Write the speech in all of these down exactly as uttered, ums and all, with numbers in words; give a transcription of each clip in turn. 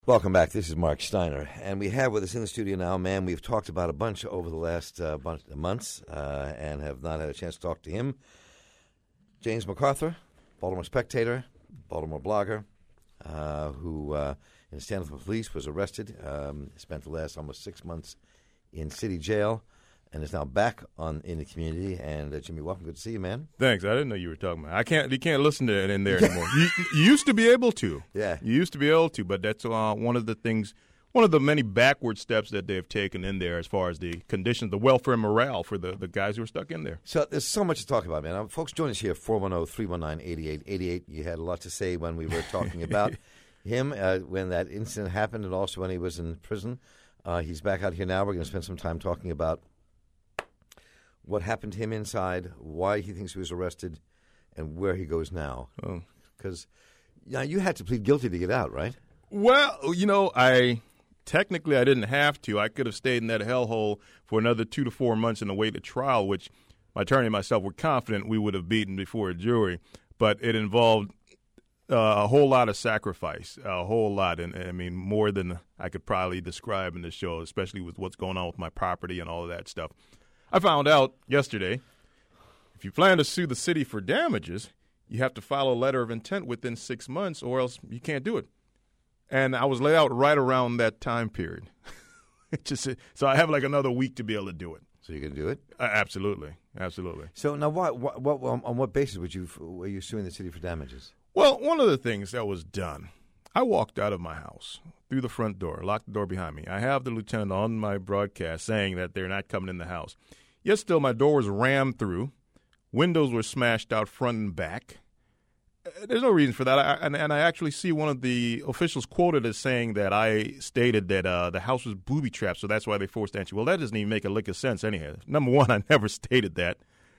Welcome back. This is Mark Steiner, and we have with us in the studio now a man we've talked about a bunch over the last uh, bunch of months uh, and have not had a chance to talk to him. James McArthur, Baltimore Spectator, Baltimore blogger, uh, who uh, in Stanford Police was arrested, um, spent the last almost six months in city jail, and is now back on in the community. And uh, Jimmy, welcome. Good to see you, man. Thanks. I didn't know you were talking about. I can't. You can't listen to it in there anymore. you, you used to be able to. Yeah. You used to be able to, but that's uh, one of the things, one of the many backward steps that they've taken in there as far as the conditions, the welfare and morale for the, the guys who are stuck in there. So there's so much to talk about, man. Uh, folks, join us here, four one zero, three one nine, eight eight eight eight. You had a lot to say when we were talking about him, uh, when that incident happened, and also when he was in prison. Uh, he's back out here now. We're going to spend some time talking about what happened to him inside, why he thinks he was arrested, and where he goes now. Because oh. you know, you had to plead guilty to get out, right? Well, you know, I technically I didn't have to. I could have stayed in that hellhole for another two to four months and awaited trial, which my attorney and myself were confident we would have beaten before a jury. But it involved uh, a whole lot of sacrifice, a whole lot. And I mean, more than I could probably describe in the show, especially with what's going on with my property and all of that stuff. I found out yesterday, if you plan to sue the city for damages, you have to file a letter of intent within six months or else you can't do it. And I was laid out right around that time period. It just So I have like another week to be able to do it. So you can do it? Uh, absolutely. Absolutely. So now why, what, what, on what basis would you, were you suing the city for damages? Well, one of the things that was done, I walked out of my house through the front door, locked the door behind me. I have the lieutenant on my broadcast saying that they're not coming in the house. Yet still, my door was rammed through. Windows were smashed out front and back. There's no reason for that. I, and, and I actually see one of the officials quoted as saying that I stated that uh, the house was booby-trapped, so that's why they forced entry. Well, that doesn't even make a lick of sense anyhow. Number one, I never stated that.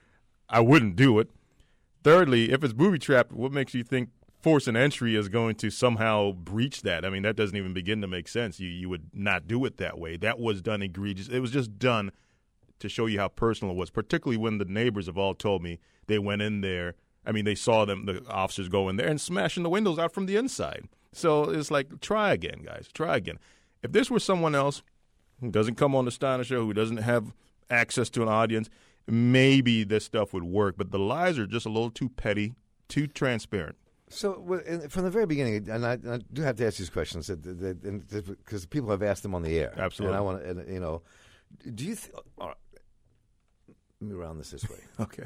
I wouldn't do it. Thirdly, if it's booby-trapped, what makes you think force an entry is going to somehow breach that? I mean, that doesn't even begin to make sense. You you would not do it that way. That was done egregious. It was just done to show you how personal it was, particularly when the neighbors have all told me they went in there. I mean, they saw them, the officers go in there and smashing the windows out from the inside. So it's like, try again, guys. Try again. If this were someone else who doesn't come on the Steiner Show, who doesn't have access to an audience, maybe this stuff would work. But the lies are just a little too petty, too transparent. So from the very beginning, and I, I do have to ask these questions because people have asked them on the air. Absolutely. And I want to, you know, do you? Th- all right, let me round this this way. Okay.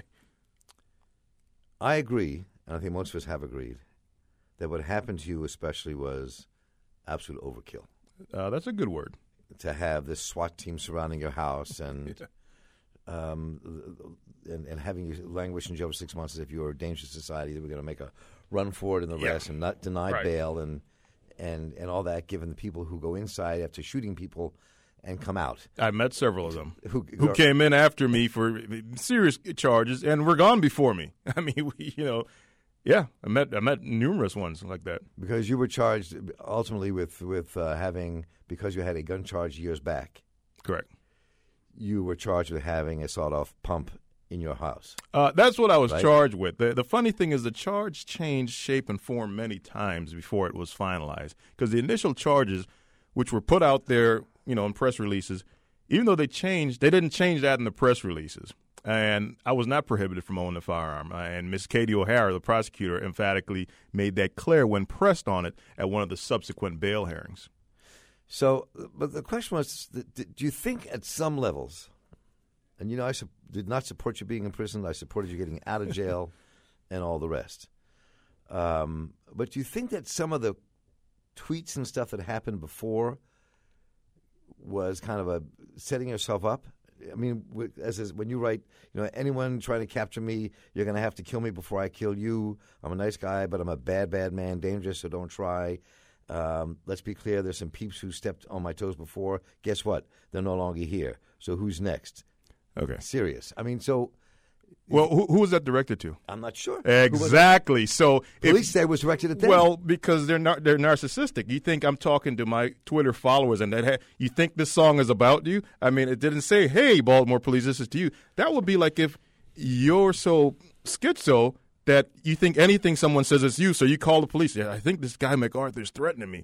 I agree, and I think most of us have agreed, that what happened to you especially was absolute overkill. Uh, that's a good word. To have this SWAT team surrounding your house and yeah. um, and, and having you languish in jail for six months as if you were a dangerous society that we're going to make a run for it and the yeah. rest and not deny right. bail and, and, and all that, given the people who go inside after shooting people and come out. I met several of them who, who came in after me for serious charges and were gone before me. I mean, we, you know, yeah, I met I met numerous ones like that. Because you were charged ultimately with with uh, having, because you had a gun charge years back. Correct. You were charged with having a sawed-off pump in your house. Uh, that's what I was right? charged with. The, the funny thing is the charge changed shape and form many times before it was finalized. Because the initial charges, which were put out there, you know, in press releases, even though they changed, they didn't change that in the press releases. And I was not prohibited from owning a firearm. Uh, and Miss Katie O'Hara, the prosecutor, emphatically made that clear when pressed on it at one of the subsequent bail hearings. So, but the question was, do you think at some levels, and, you know, I su- did not support you being in prison. I supported you getting out of jail and all the rest. Um, but do you think that some of the tweets and stuff that happened before was kind of a setting yourself up? I mean, as is, when you write, you know, anyone trying to capture me, you're going to have to kill me before I kill you. I'm a nice guy, but I'm a bad, bad man, dangerous, so don't try. Um, let's be clear, there's some peeps who stepped on my toes before. Guess what? They're no longer here. So who's next? Okay. Serious. I mean, so... Well, who, who was that directed to? I'm not sure. Exactly. So police if, say it was directed at them. Well, because they're nar- they're narcissistic. You think I'm talking to my Twitter followers, and that ha- you think this song is about you? I mean, it didn't say, "Hey, Baltimore police, this is to you." That would be like if you're so schizo that you think anything someone says is you, so you call the police. Yeah, I think this guy McArthur is threatening me.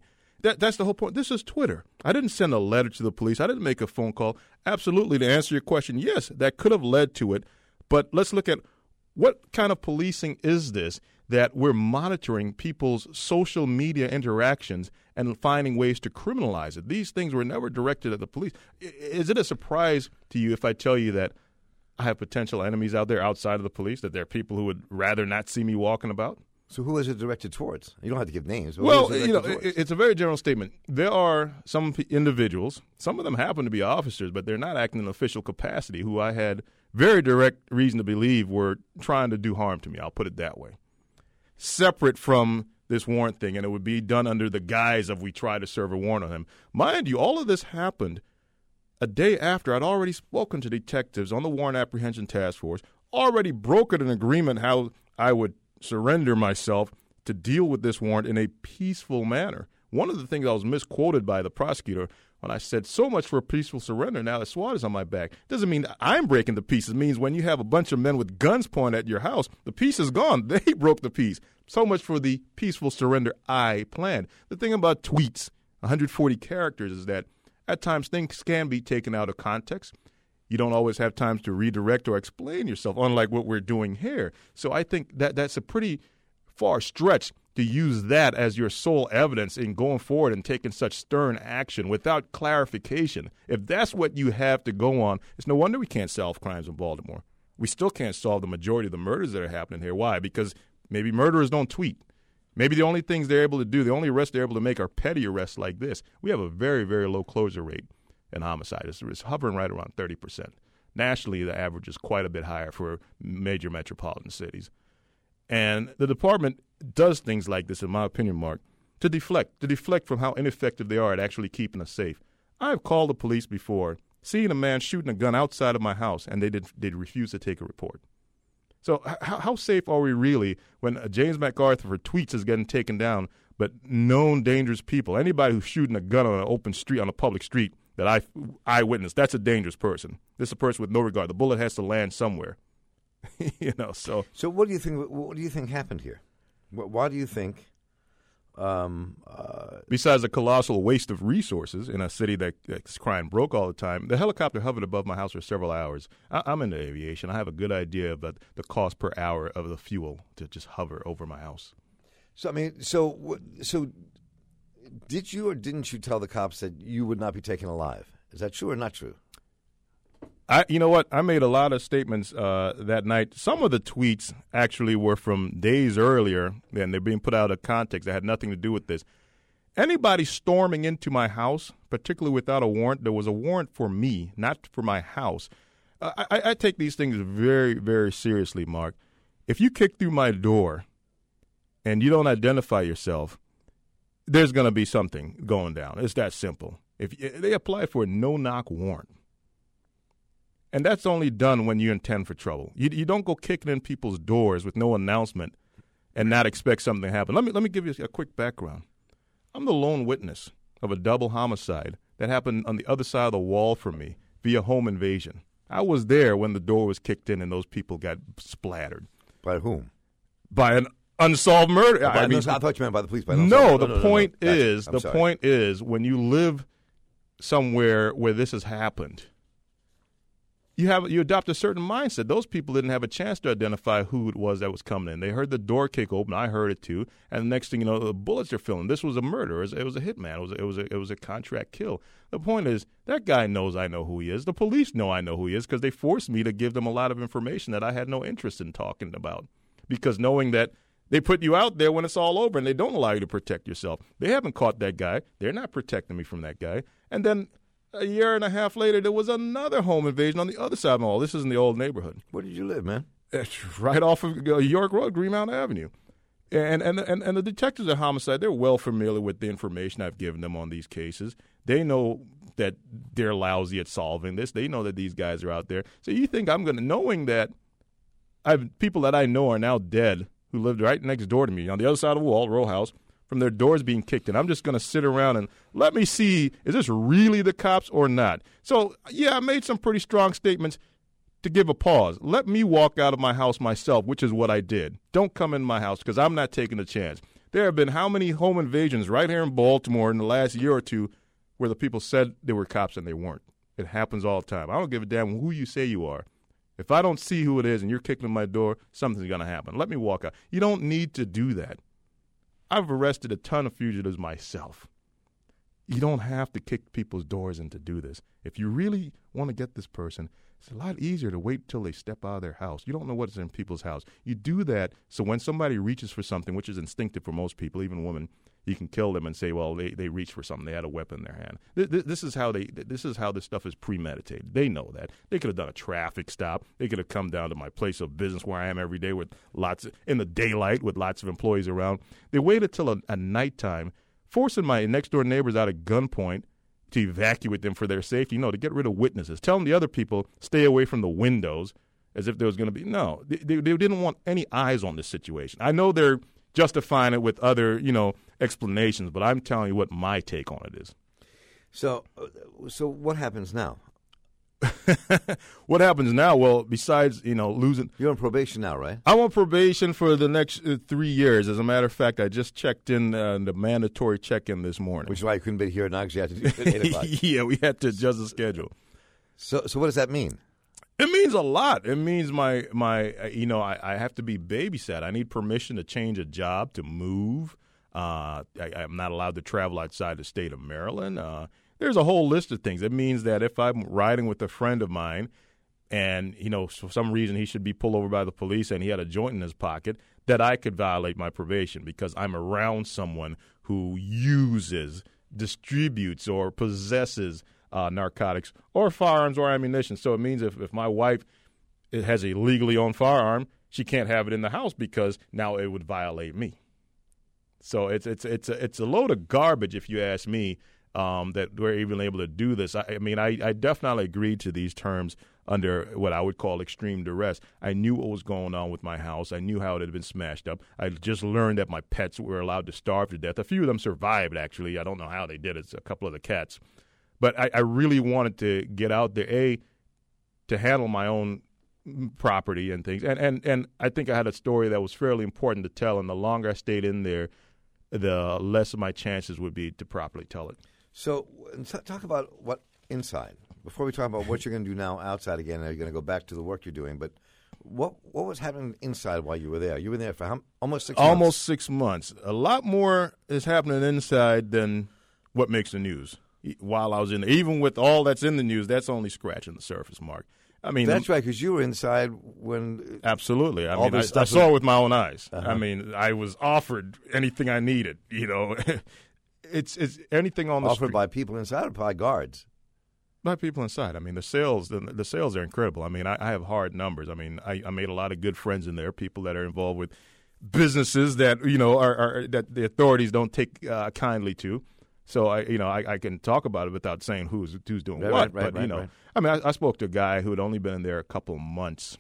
that, that's the whole point. This is Twitter. I didn't send a letter to the police. I didn't make a phone call. Absolutely, to answer your question, yes, that could have led to it. But let's look at what kind of policing is this that we're monitoring people's social media interactions and finding ways to criminalize it. These things were never directed at the police. Is it a surprise to you if I tell you that I have potential enemies out there outside of the police, that there are people who would rather not see me walking about? So who is it directed towards? You don't have to give names. But well, you know, it, it's a very general statement. There are some p- individuals, some of them happen to be officers, but they're not acting in official capacity, who I had very direct reason to believe were trying to do harm to me. I'll put it that way. Separate from this warrant thing, and it would be done under the guise of we try to serve a warrant on him. Mind you, all of this happened a day after I'd already spoken to detectives on the Warrant Apprehension Task Force, already brokered an agreement how I would surrender myself to deal with this warrant in a peaceful manner. One of the things I was misquoted by the prosecutor when I said, so much for a peaceful surrender, now the SWAT is on my back. Doesn't mean I'm breaking the peace. It means when you have a bunch of men with guns pointed at your house, the peace is gone. They broke the peace. So much for the peaceful surrender I planned. The thing about tweets, one hundred forty characters, is that at times things can be taken out of context. You don't always have time to redirect or explain yourself, unlike what we're doing here. So I think that that's a pretty far stretch to use that as your sole evidence in going forward and taking such stern action without clarification. If that's what you have to go on, it's no wonder we can't solve crimes in Baltimore. We still can't solve the majority of the murders that are happening here. Why? Because maybe murderers don't tweet. Maybe the only things they're able to do, the only arrests they're able to make are petty arrests like this. We have a very, very low closure rate in homicide. It's, it's hovering right around thirty percent. Nationally, the average is quite a bit higher for major metropolitan cities. And the department does things like this, in my opinion, Mark, to deflect, to deflect from how ineffective they are at actually keeping us safe. I've called the police before, seeing a man shooting a gun outside of my house, and they did they refused to take a report. So how, how safe are we really when uh, James MacArthur for tweets is getting taken down, but known dangerous people, anybody who's shooting a gun on an open street, on a public street that I eyewitnessed, that's a dangerous person. This is a person with no regard. The bullet has to land somewhere. you know, so. So what do you think? What do you think happened here? Why do you think? Um, uh, Besides the colossal waste of resources in a city that, that's crime broke all the time, the helicopter hovered above my house for several hours. I, I'm into aviation. I have a good idea of the, the cost per hour of the fuel to just hover over my house. So I mean, so so did you or didn't you tell the cops that you would not be taken alive? Is that true or not true? I, you know what? I made a lot of statements uh, that night. Some of the tweets actually were from days earlier, and they're being put out of context. That had nothing to do with this. Anybody storming into my house, particularly without a warrant, there was a warrant for me, not for my house. Uh, I, I take these things very, very seriously, Mark. If you kick through my door and you don't identify yourself, there's going to be something going down. It's that simple. If they apply for a no-knock warrant. And that's only done when you intend for trouble. You, you don't go kicking in people's doors with no announcement and not expect something to happen. Let me let me give you a quick background. I'm the lone witness of a double homicide that happened on the other side of the wall from me via home invasion. I was there when the door was kicked in and those people got splattered. By whom? By an unsolved murder. Oh, I, I, mean, I thought you meant by the police. By no, no, the no, no, point no, no. is, the sorry. point is, when you live somewhere where this has happened, You have you adopt a certain mindset. Those people didn't have a chance to identify who it was that was coming in. They heard the door kick open. I heard it too. And the next thing you know, the bullets are filling. This was a murder. It was, it was a hitman. It was a, it was a, it was a contract kill. The point is, that guy knows I know who he is. The police know I know who he is because they forced me to give them a lot of information that I had no interest in talking about. Because knowing that they put you out there when it's all over and they don't allow you to protect yourself. They haven't caught that guy. They're not protecting me from that guy. And then a year and a half later, there was another home invasion on the other side of the mall. This is in the old neighborhood. Where did you live, man? It's right off of York Road, Greenmount Avenue. And, and and and the detectives at Homicide, they're well familiar with the information I've given them on these cases. They know that they're lousy at solving this. They know that these guys are out there. So you think I'm going to, knowing that I've people that I know are now dead who lived right next door to me on the other side of the wall, row house, from their doors being kicked in. I'm just going to sit around and let me see, is this really the cops or not? So, yeah, I made some pretty strong statements to give a pause. Let me walk out of my house myself, which is what I did. Don't come in my house because I'm not taking a chance. There have been how many home invasions right here in Baltimore in the last year or two where the people said they were cops and they weren't. It happens all the time. I don't give a damn who you say you are. If I don't see who it is and you're kicking in my door, something's going to happen. Let me walk out. You don't need to do that. I've arrested a ton of fugitives myself. You don't have to kick people's doors in to do this. If you really want to get this person, it's a lot easier to wait till they step out of their house. You don't know what's in people's house. You do that so when somebody reaches for something, which is instinctive for most people, even women, you can kill them and say, well, they, they reached for something. They had a weapon in their hand. This, this is how they. This is how this stuff is premeditated. They know that. They could have done a traffic stop. They could have come down to my place of business where I am every day with lots of, in the daylight with lots of employees around. They waited till a, a nighttime, forcing my next door neighbors out at gunpoint to evacuate them for their safety. No, to get rid of witnesses. Telling the other people stay away from the windows as if there was going to be no. They, they, they didn't want any eyes on this situation. I know they're justifying it with other, you know, explanations, but I'm telling you what my take on it is. So, so what happens now? What happens now? Well, besides, you know, losing. You're on probation now, right? I'm on probation for the next uh, three years. As a matter of fact, I just checked in uh, the mandatory check-in this morning. Which is why I couldn't be here now because you had to do it at eight o'clock. Yeah, we had to adjust the schedule. So, so what does that mean? It means a lot. It means my, my uh, you know, I, I have to be babysat. I need permission to change a job, to move. Uh, I, I'm not allowed to travel outside the state of Maryland. Uh, there's a whole list of things. It means that if I'm riding with a friend of mine and, you know, for some reason he should be pulled over by the police and he had a joint in his pocket, that I could violate my probation because I'm around someone who uses, distributes, or possesses Uh, narcotics or firearms or ammunition. So it means if, if my wife has a legally owned firearm, she can't have it in the house because now it would violate me. So it's it's it's a, it's a load of garbage, if you ask me, um, that we're even able to do this. I, I mean, I, I definitely agreed to these terms under what I would call extreme duress. I knew what was going on with my house. I knew how it had been smashed up. I just learned that my pets were allowed to starve to death. A few of them survived, actually. I don't know how they did it. It's a couple of the cats. But I, I really wanted to get out there, A, to handle my own property and things. And, and and I think I had a story that was fairly important to tell, and the longer I stayed in there, the less of my chances would be to properly tell it. So talk about what inside. Before we talk about what you're going to do now outside again, are you going to go back to the work you're doing? But what what was happening inside while you were there? You were there for how, almost six months? Almost six months. A lot more is happening inside than what makes the news. While I was in there, even with all that's in the news, that's only scratching the surface, Mark. I mean, that's right, because you were inside when absolutely. I mean, I, I saw it with my own eyes. Uh-huh. I mean, I was offered anything I needed. You know, it's it's anything on the offered street. by people inside or by guards. By people inside. I mean, the sales the, the sales are incredible. I mean, I, I have hard numbers. I mean, I, I made a lot of good friends in there. People that are involved with businesses that you know are, are that the authorities don't take uh, kindly to. So I, you know, I, I can talk about it without saying who's who's doing right, what. Right, right, but you know, right. I mean, I, I spoke to a guy who had only been in there a couple of months,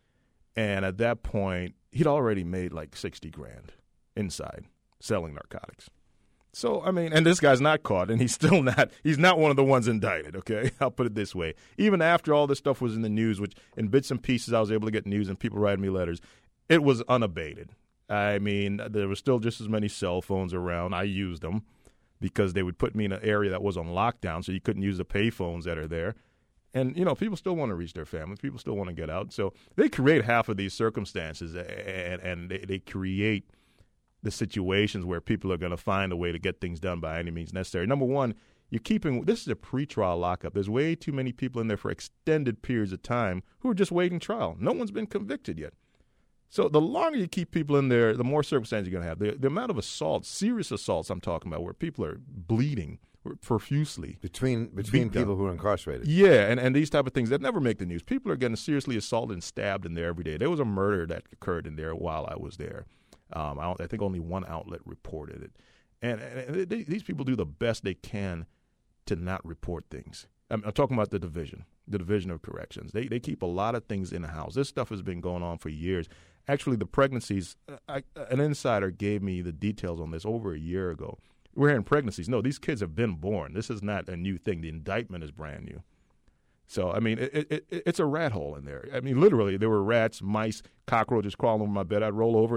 and at that point, he'd already made like sixty grand inside selling narcotics. So I mean, and this guy's not caught, and he's still not. He's not one of the ones indicted. Okay, I'll put it this way. Even after all this stuff was in the news, which in bits and pieces I was able to get news and people writing me letters, it was unabated. I mean, there were still just as many cell phones around. I used them. Because they would put me in an area that was on lockdown, so you couldn't use the pay phones that are there. And, you know, people still want to reach their families. People still want to get out. So they create half of these circumstances, and, and they, they create the situations where people are going to find a way to get things done by any means necessary. Number one, you're keeping – this is a pretrial lockup. There's way too many people in there for extended periods of time who are just waiting trial. No one's been convicted yet. So the longer you keep people in there, the more circumstances you're going to have. The, the amount of assaults, serious assaults I'm talking about, where people are bleeding profusely. Between between people who are incarcerated. Yeah, and, and these type of things that never make the news. People are getting seriously assaulted and stabbed in there every day. There was a murder that occurred in there while I was there. Um, I, I think only one outlet reported it. And, and they, these people do the best they can to not report things. I'm, I'm talking about the division, the Division of Corrections. They they keep a lot of things in the house. This stuff has been going on for years. Actually, the pregnancies, I, an insider gave me the details on this over a year ago. We're hearing pregnancies. No, these kids have been born. This is not a new thing. The indictment is brand new. So, I mean, it, it, it's a rat hole in there. I mean, literally, there were rats, mice, cockroaches crawling over my bed. I'd roll over and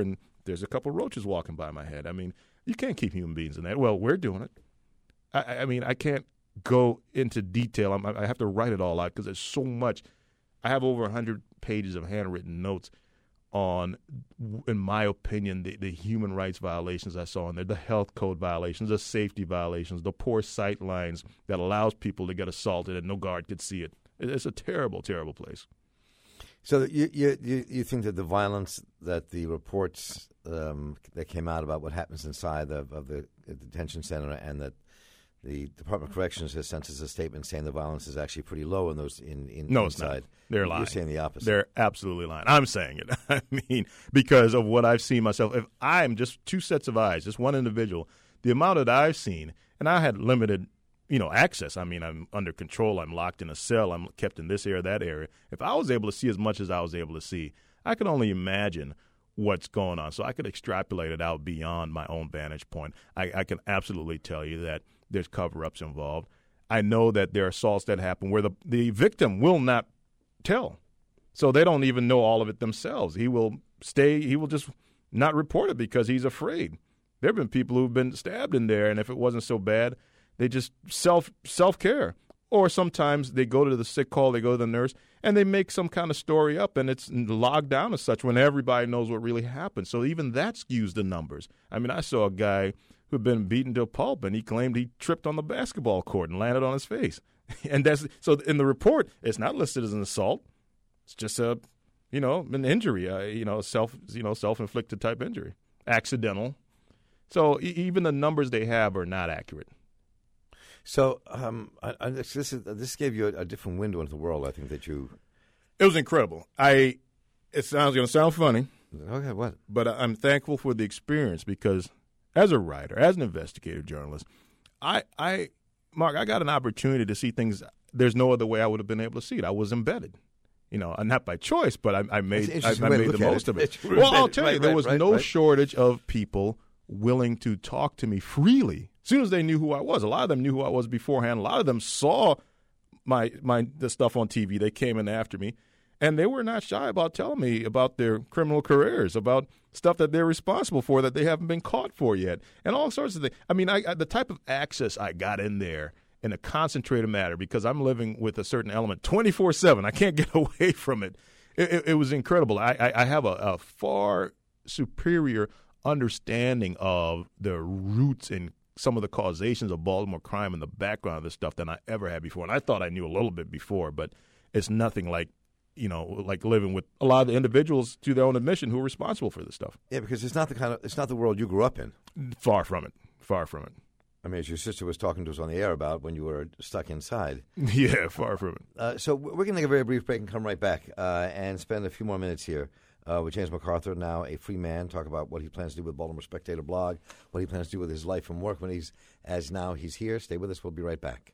there's a couple roaches walking by my head. I mean, you can't keep human beings in that. Well, we're doing it. I, I mean, I can't go into detail. I'm, I have to write it all out because there's so much. I have over one hundred pages of handwritten notes on, in my opinion, the, the human rights violations I saw in there, the health code violations, the safety violations, the poor sight lines that allows people to get assaulted and no guard could see it. It's a terrible, terrible place. So you you you think that the violence that the reports um, that came out about what happens inside of, of the detention center, and that the Department of Corrections has sent us a statement saying the violence is actually pretty low in those in, in no, inside. It's not. They're lying. You're saying the opposite. They're absolutely lying. I'm saying it. I mean, because of what I've seen myself. If I'm just two sets of eyes, just one individual, the amount that I've seen, and I had limited, you know, access. I mean, I'm under control. I'm locked in a cell. I'm kept in this area, that area. If I was able to see as much as I was able to see, I could only imagine what's going on. So I could extrapolate it out beyond my own vantage point. I, I can absolutely tell you that there's cover-ups involved. I know that there are assaults that happen where the, the victim will not tell. So they don't even know all of it themselves. He will stay, he will just not report it because he's afraid. There have been people who've been stabbed in there, and if it wasn't so bad, they just self, self-care. Or sometimes they go to the sick call, they go to the nurse, and they make some kind of story up, and it's logged down as such when everybody knows what really happened. So even that skews the numbers. I mean, I saw a guy who had been beaten to a pulp, and he claimed he tripped on the basketball court and landed on his face. And that's so in the report, it's not listed as an assault. It's just a, you know, an injury, uh, you know, self, you know, self-inflicted type injury, accidental. So e- even the numbers they have are not accurate. So um, I, I, this is, this gave you a, a different window into the world. I think that you. It was incredible. I. It sounds going to sound funny. Okay, what? But I'm thankful for the experience because, as a writer, as an investigative journalist, I, I, Mark, I got an opportunity to see things. There's no other way I would have been able to see it. I was embedded. You know, not by choice, but I, I made I, I made the most it. of it. It's well, I'll tell right, you, there right, was right, no right. shortage of people willing to talk to me freely as soon as they knew who I was. A lot of them knew who I was beforehand. A lot of them saw my my the stuff on T V. They came in after me, and they were not shy about telling me about their criminal careers, about stuff that they're responsible for that they haven't been caught for yet, and all sorts of things. I mean, I, I, the type of access I got in there in a concentrated manner, because I'm living with a certain element twenty-four seven. I can't get away from it. It, it, it was incredible. I, I, I have a, a far superior understanding of the roots and some of the causations of Baltimore crime and the background of this stuff than I ever had before. And I thought I knew a little bit before, but it's nothing like, you know, like living with a lot of the individuals to their own admission who are responsible for this stuff. Yeah, because it's not the kind of it's not the world you grew up in. Far from it. Far from it. I mean, as your sister was talking to us on the air about when you were stuck inside. Yeah, far from it. Uh, so we're going to take a very brief break and come right back uh, and spend a few more minutes here uh, with James McArthur, now a free man, talk about what he plans to do with Baltimore Spectator blog, what he plans to do with his life and work when he's, as now he's here. Stay with us. We'll be right back.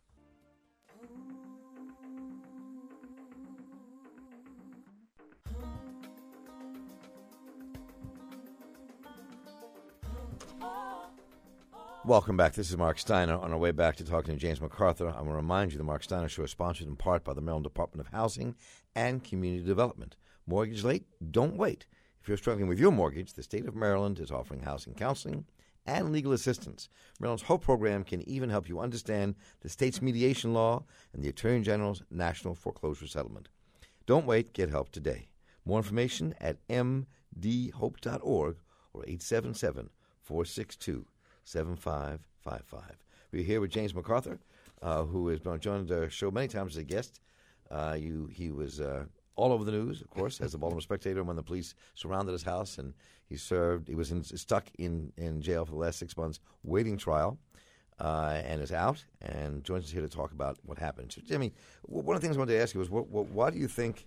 Welcome back. This is Mark Steiner on our way back to talking to James McArthur. I want to remind you the Mark Steiner Show is sponsored in part by the Maryland Department of Housing and Community Development. Mortgage late? Don't wait. If you're struggling with your mortgage, the state of Maryland is offering housing counseling and legal assistance. Maryland's HOPE program can even help you understand the state's mediation law and the Attorney General's national foreclosure settlement. Don't wait. Get help today. More information at m d hope dot org or eight seven seven, four six two, seven five five five. We're here with James McArthur, uh, who has been joined our show many times as a guest. Uh, you, he was uh, all over the news, of course, as the Baltimore Spectator when the police surrounded his house, and he served. He was in, stuck in, in jail for the last six months, waiting trial, uh, and is out. And joins us here to talk about what happened. So, Jimmy, one of the things I wanted to ask you was, what, what, why do you think?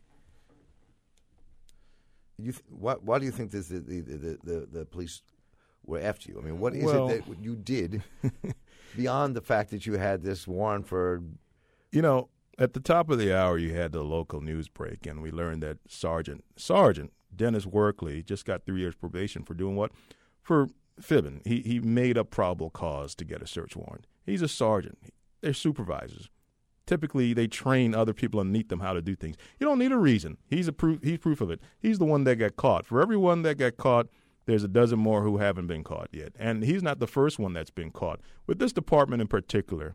You th- why, why do you think this, the, the, the, the, the police were after you? I mean, what is well, it that you did beyond the fact that you had this warrant for? You know, at the top of the hour, you had the local news break, and we learned that Sergeant Sergeant Dennis Workley just got three years probation for doing what? For fibbing. He he made up probable cause to get a search warrant. He's a sergeant. They're supervisors. Typically, they train other people underneath them how to do things. You don't need a reason. He's a proof. He's proof of it. He's the one that got caught. For everyone that got caught, there's a dozen more who haven't been caught yet. And he's not the first one that's been caught. With this department in particular,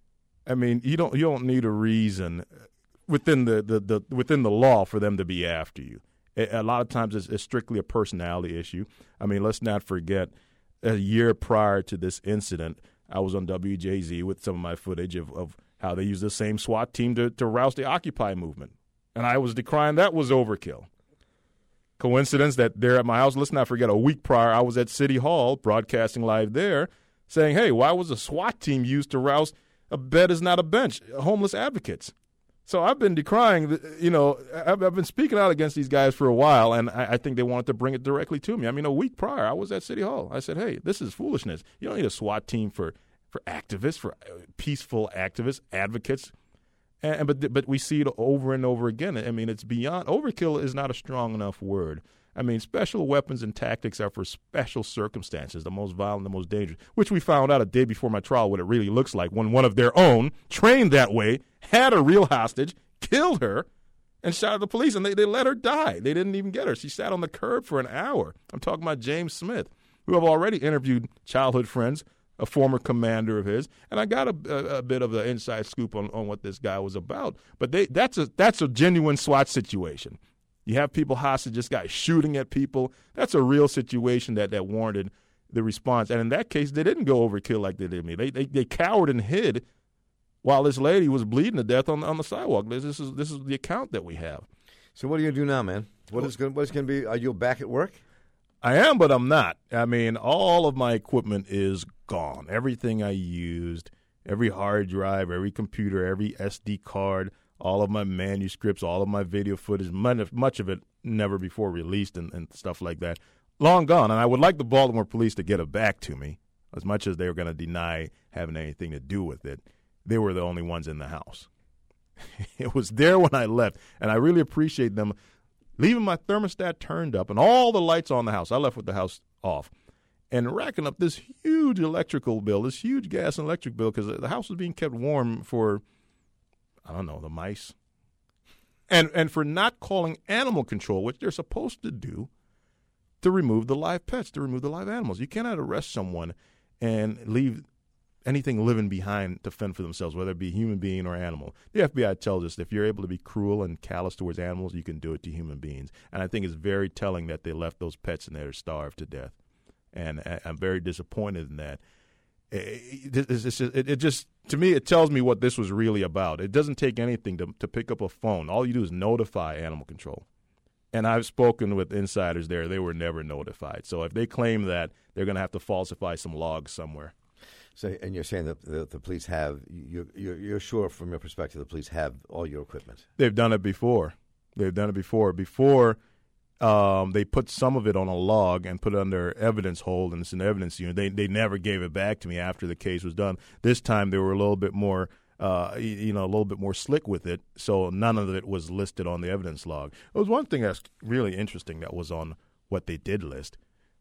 I mean, you don't you don't need a reason within the, the, the within the law for them to be after you. A, a lot of times it's, it's strictly a personality issue. I mean, let's not forget a year prior to this incident, I was on W J Z with some of my footage of, of how they used the same SWAT team to, to rouse the Occupy movement. And I was decrying that was overkill. Coincidence that they're at my house. Let's not forget a week prior, I was at City Hall broadcasting live there saying, hey, why was a SWAT team used to rouse a bed is not a bench, homeless advocates? So I've been decrying, you know, I've, I've been speaking out against these guys for a while, and I, I think they wanted to bring it directly to me. I mean, a week prior, I was at City Hall. I said, hey, this is foolishness. You don't need a SWAT team for, for activists, for peaceful activists, advocates. And, but but we see it over and over again. I mean, it's beyond – overkill is not a strong enough word. I mean, special weapons and tactics are for special circumstances, the most violent, the most dangerous, which we found out a day before my trial what it really looks like when one of their own, trained that way, had a real hostage, killed her, and shot at the police, and they, they let her die. They didn't even get her. She sat on the curb for an hour. I'm talking about James Smith, who I've already interviewed childhood friends, a former commander of his, and I got a, a, a bit of the inside scoop on, on what this guy was about. But they, that's a that's a genuine SWAT situation. You have people hostage, this guy shooting at people. That's a real situation that, that warranted the response. And in that case, they didn't go overkill like they did me. They they, they cowered and hid while this lady was bleeding to death on on the sidewalk. This, this is this is the account that we have. So what are you gonna do now, man? What is going what's gonna be? Are you back at work? I am, but I'm not. I mean, all of my equipment is gone. Everything I used, every hard drive, every computer, every S D card, all of my manuscripts, all of my video footage, much of it never before released and, and stuff like that, long gone. And I would like the Baltimore police to get it back to me, as much as they were going to deny having anything to do with it. They were the only ones in the house. It was there when I left, and I really appreciate them leaving my thermostat turned up and all the lights on the house. I left with the house off and racking up this huge electrical bill, this huge gas and electric bill, because the house was being kept warm for, I don't know, the mice. And and for not calling animal control, which they're supposed to do, to remove the live pets, to remove the live animals. You cannot arrest someone and leave anything living behind to fend for themselves, whether it be a human being or animal. The F B I tells us that if you're able to be cruel and callous towards animals, you can do it to human beings. And I think it's very telling that they left those pets in there to starve to death. And I'm very disappointed in that. It, it, just, it, it just, to me, it tells me what this was really about. It doesn't take anything to, to pick up a phone. All you do is notify animal control. And I've spoken with insiders there. They were never notified. So if they claim that, they're going to have to falsify some logs somewhere. So, and you're saying that the, the police have, you're, you're, you're sure from your perspective the police have all your equipment? They've done it before. They've done it before. Before, um, they put some of it on a log and put it under evidence hold, and it's an evidence unit. They they never gave it back to me after the case was done. This time they were a little bit more, uh, you know, a little bit more slick with it, so none of it was listed on the evidence log. There was one thing that's really interesting that was on what they did list.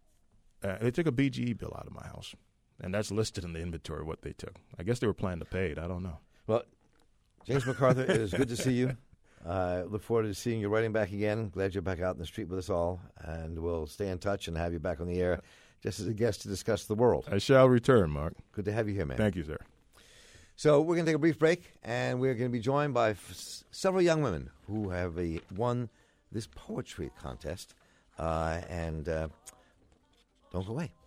Uh, they took a B G E bill out of my house. And that's listed in the inventory what they took. I guess they were planning to pay it. I don't know. Well, James MacArthur, it is good to see you. I uh, look forward to seeing you writing back again. Glad you're back out in the street with us all. And we'll stay in touch and have you back on the air just as a guest to discuss the world. I shall return, Mark. Good to have you here, man. Thank you, sir. So we're going to take a brief break, and we're going to be joined by f- several young women who have a, won this poetry contest. Uh, and uh, don't go away.